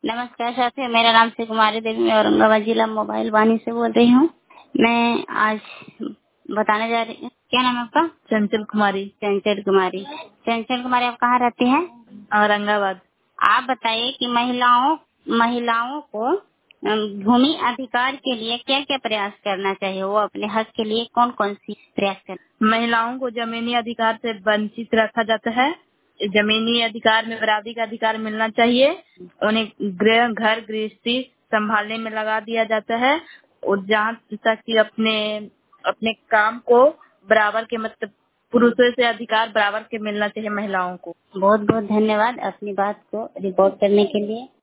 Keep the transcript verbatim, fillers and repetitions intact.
नमस्कार साथियों, मेरा नाम श्री कुमारी देवी, मैं औरंगाबाद जिला मोबाइल वानी से बोल रही हूँ। मैं आज बताने जा रही हूँ। क्या नाम है आपका? चंचल कुमारी। चंचल कुमारी। चंचल कुमारी, आप कहाँ रहती हैं? औरंगाबाद। आप बताइए कि महिलाओं महिलाओं को अम, भूमि अधिकार के लिए क्या क्या प्रयास करना चाहिए? वो अपने हक के लिए कौन कौन सी प्रयास कर? महिलाओं को जमीनी अधिकार से वंचित रखा जाता है। जमीनी अधिकार में बराबरी का अधिकार मिलना चाहिए। उन्हें गृह घर गृहस्थी संभालने में लगा दिया जाता है और जहाँ तक कि अपने अपने काम को बराबर के मतलब पुरुषों से अधिकार बराबर के मिलना चाहिए महिलाओं को। बहुत बहुत धन्यवाद अपनी बात को रिपोर्ट करने के लिए।